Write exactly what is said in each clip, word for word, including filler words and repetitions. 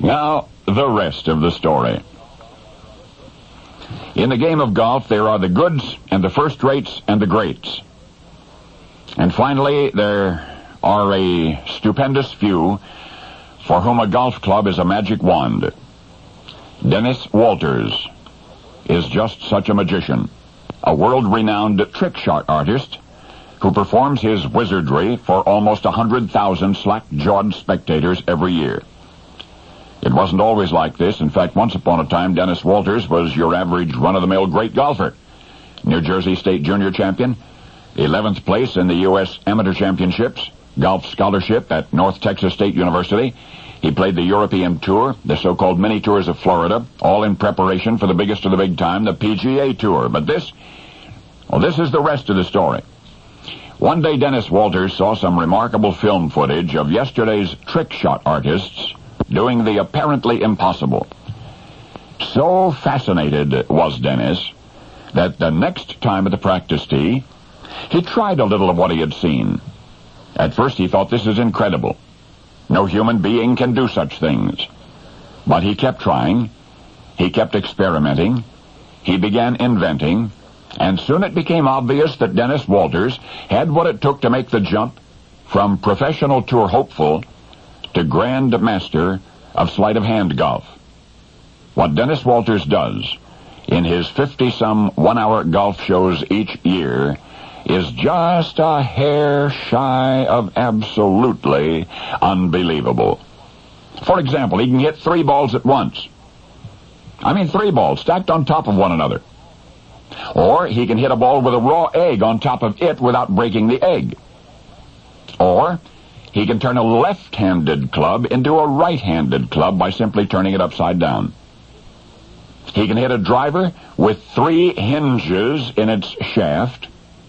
Now, the rest of the story. In the game of golf, there are the goods and the first-rates and the greats. And finally, there are a stupendous few for whom a golf club is a magic wand. Dennis Walters is just such a magician, a world-renowned trick shot artist who performs his wizardry for almost one hundred thousand slack-jawed spectators every year. It wasn't always like this. In fact, once upon a time, Dennis Walters was your average run-of-the-mill great golfer. New Jersey State Junior Champion, eleventh place in the U S Amateur Championships, golf scholarship at North Texas State University. He played the European Tour, the so-called mini tours of Florida, all in preparation for the biggest of the big time, the P G A Tour. But this, well, this is the rest of the story. One day, Dennis Walters saw some remarkable film footage of yesterday's trick shot artists doing the apparently impossible. So fascinated was Dennis that the next time at the practice tee, he tried a little of what he had seen. At first he thought, this is incredible. No human being can do such things. But he kept trying. He kept experimenting. He began inventing. And soon it became obvious that Dennis Walters had what it took to make the jump from professional tour hopeful to grand master of sleight-of-hand golf. What Dennis Walters does in his fifty-some one-hour golf shows each year is just a hair shy of absolutely unbelievable. For example, he can hit three balls at once. I mean three balls stacked on top of one another. Or he can hit a ball with a raw egg on top of it without breaking the egg. Or he can turn a left-handed club into a right-handed club by simply turning it upside down. He can hit a driver with three hinges in its shaft,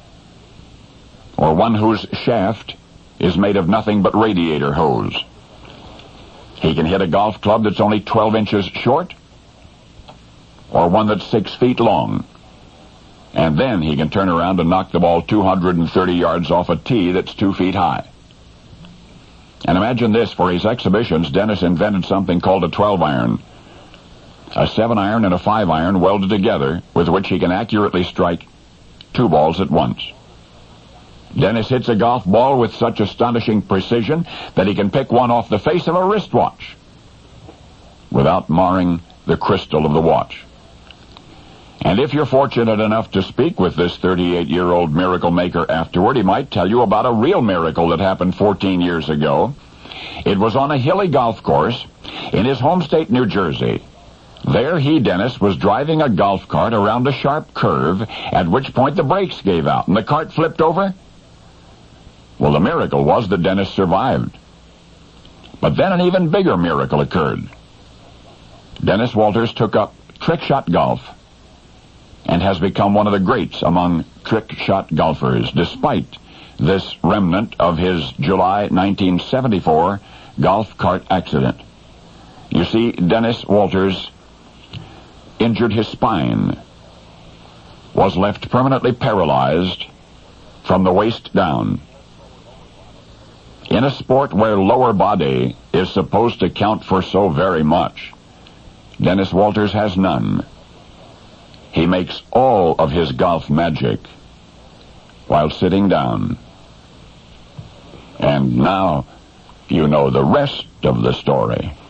or one whose shaft is made of nothing but radiator hose. He can hit a golf club that's only twelve inches short, or one that's six feet long. And then he can turn around and knock the ball two hundred thirty yards off a tee that's two feet high. And imagine this, for his exhibitions, Dennis invented something called a twelve iron. A seven iron and a five iron welded together with which he can accurately strike two balls at once. Dennis hits a golf ball with such astonishing precision that he can pick one off the face of a wristwatch without marring the crystal of the watch. And if you're fortunate enough to speak with this thirty-eight-year-old miracle maker afterward, he might tell you about a real miracle that happened fourteen years ago. It was on a hilly golf course in his home state, New Jersey. There he, Dennis, was driving a golf cart around a sharp curve, at which point the brakes gave out and the cart flipped over. Well, the miracle was that Dennis survived. But then an even bigger miracle occurred. Dennis Walters took up trick shot golf and has become one of the greats among trick shot golfers, despite this remnant of his July nineteen seventy-four golf cart accident. You see, Dennis Walters injured his spine, was left permanently paralyzed from the waist down. In a sport where lower body is supposed to count for so very much, Dennis Walters has none. He makes all of his golf magic while sitting down. And now you know the rest of the story.